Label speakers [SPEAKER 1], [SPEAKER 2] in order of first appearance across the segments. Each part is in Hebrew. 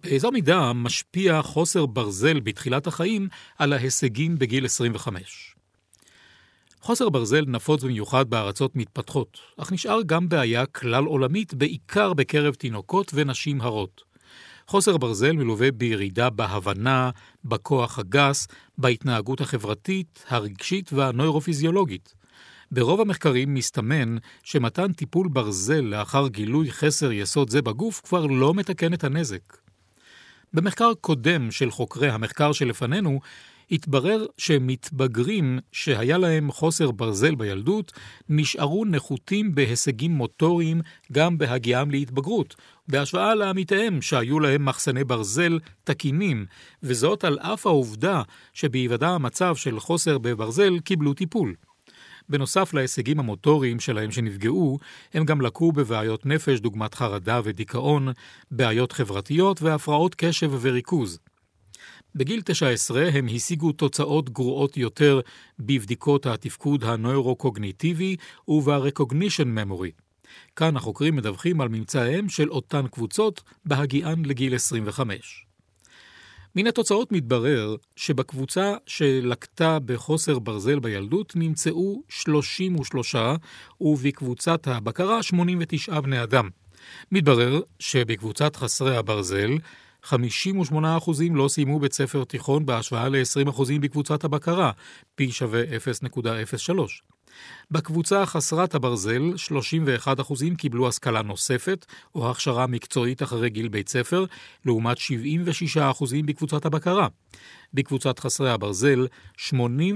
[SPEAKER 1] באיזו מידה משפיע חוסר ברזל בתחילת החיים על ההישגים בגיל 25. חוסר ברזל נפוץ במיוחד בארצות מתפתחות, אך נשאר גם בעיה כלל עולמית בעיקר בקרב תינוקות ונשים הרות. חוסר ברזל מלווה בירידה בהבנה, בכוח הגס, בהתנהגות החברתית, הרגשית והנוירופיזיולוגית. ברוב המחקרים מסתמן שמתן טיפול ברזל לאחר גילוי חסר יסוד זה בגוף כבר לא מתקן את הנזק. במחקר קודם של חוקרי המחקר שלפנינו, התברר שמתבגרים שהיה להם חוסר ברזל בילדות, נשארו נחותים בהישגים מוטוריים גם בהגיעם להתבגרות, בהשוואה לעמיתיהם שהיו להם מחסני ברזל תקינים, וזאת על אף העובדה שבהיוודע המצב של חוסר בברזל קיבלו טיפול. בנוסף להישגים המוטוריים שלהם שנפגעו, הם גם לקו בבעיות נפש דוגמת חרדה ודיכאון, בעיות חברתיות והפרעות קשב וריכוז. בגיל 19 הם השיגו תוצאות גרועות יותר בבדיקות התפקוד הנוירוקוגניטיבי וב-recognition memory. כאן החוקרים מדווחים על ממצאיהם של אותן קבוצות בהגיען לגיל 25. מן התוצאות מתברר שבקבוצה שלקתה בחוסר ברזל בילדות נמצאו 33 ובקבוצת הבקרה 89 בני אדם. מתברר שבקבוצת חסרי הברזל 58% לא סיימו בית ספר תיכון בהשוואה ל-20% בקבוצת הבקרה, פי שווה 0.03. בקבוצה חסרת הברזל 31% קיבלו השכלה נוספת או הכשרה מקצועית אחרי גיל בית ספר, לעומת 76% בקבוצת הבקרה. בקבוצת חסרי הברזל 84%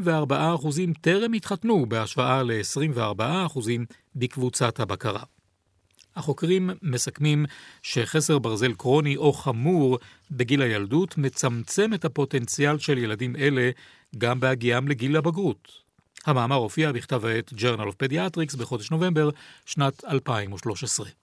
[SPEAKER 1] טרם התחתנו בהשוואה ל-24% בקבוצת הבקרה. החוקרים מסכמים שחסר ברזל קרוני או חמור בגיל הילדות מצמצם את הפוטנציאל של ילדים אלה גם בהגיעם לגיל הבגרות. המאמר הופיע בכתב העת Journal of Pediatrics בחודש נובמבר שנת 2013.